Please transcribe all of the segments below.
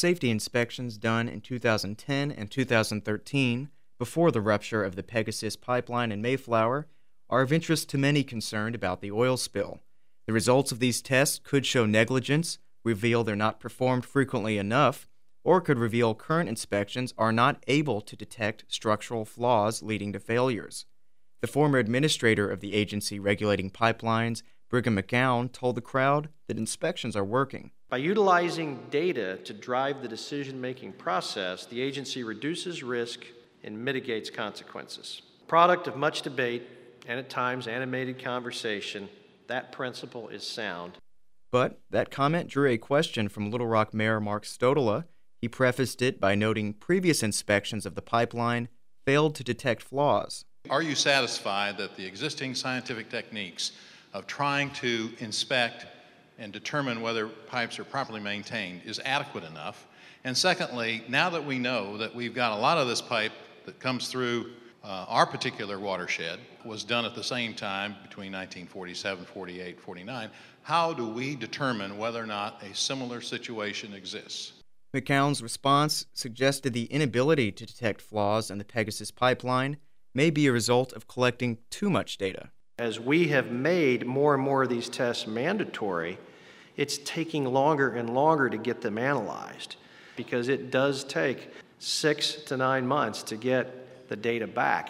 safety inspections done in 2010 and 2013, before the rupture of the Pegasus pipeline in Mayflower, are of interest to many concerned about the oil spill. The results of these tests could show negligence, reveal they're not performed frequently enough, or could reveal current inspections are not able to detect structural flaws leading to failures. The former administrator of the agency regulating pipelines, Brigham McCown, told the crowd that inspections are working. By utilizing data to drive the decision-making process, the agency reduces risk and mitigates consequences. Product of much debate and at times animated conversation, that principle is sound. But that comment drew a question from Little Rock Mayor Mark Stodola. He prefaced it by noting previous inspections of the pipeline failed to detect flaws. Are you satisfied that the existing scientific techniques of trying to inspect and determine whether pipes are properly maintained is adequate enough? And secondly, now that we know that we've got a lot of this pipe that comes through our particular watershed was done at the same time between 1947, 48, 49, how do we determine whether or not a similar situation exists? McCown's response suggested the inability to detect flaws in the Pegasus pipeline may be a result of collecting too much data. As we have made more and more of these tests mandatory, it's taking longer and longer to get them analyzed because it does take 6 to 9 months to get the data back.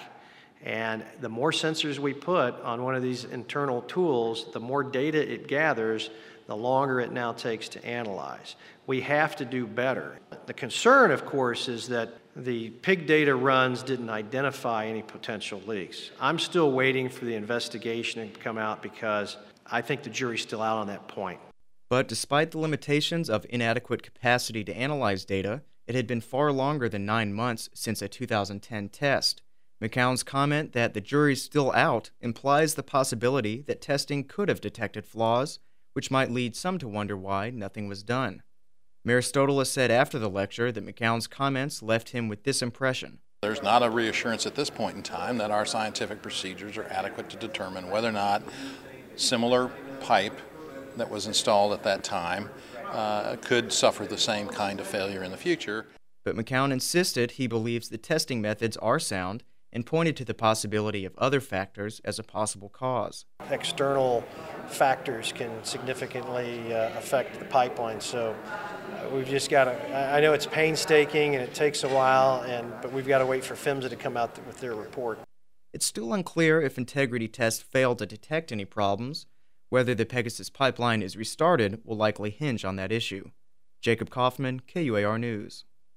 And the more sensors we put on one of these internal tools, the more data it gathers, the longer it now takes to analyze. We have to do better. The concern, of course, is that the PIG data runs didn't identify any potential leaks. I'm still waiting for the investigation to come out because I think the jury's still out on that point. But despite the limitations of inadequate capacity to analyze data, it had been far longer than 9 months since a 2010 test. McCown's comment that the jury's still out implies the possibility that testing could have detected flaws, which might lead some to wonder why nothing was done. Mayor Stodola said after the lecture that McCown's comments left him with this impression. There's not a reassurance at this point in time that our scientific procedures are adequate to determine whether or not similar pipe that was installed at that time could suffer the same kind of failure in the future. But McCown insisted he believes the testing methods are sound and pointed to the possibility of other factors as a possible cause. External factors can significantly affect the pipeline, so we've just got to, I know it's painstaking and it takes a while, but we've got to wait for PHMSA to come out with their report. It's still unclear if integrity tests failed to detect any problems. Whether the Pegasus pipeline is restarted will likely hinge on that issue. Jacob Kaufman, KUAR News.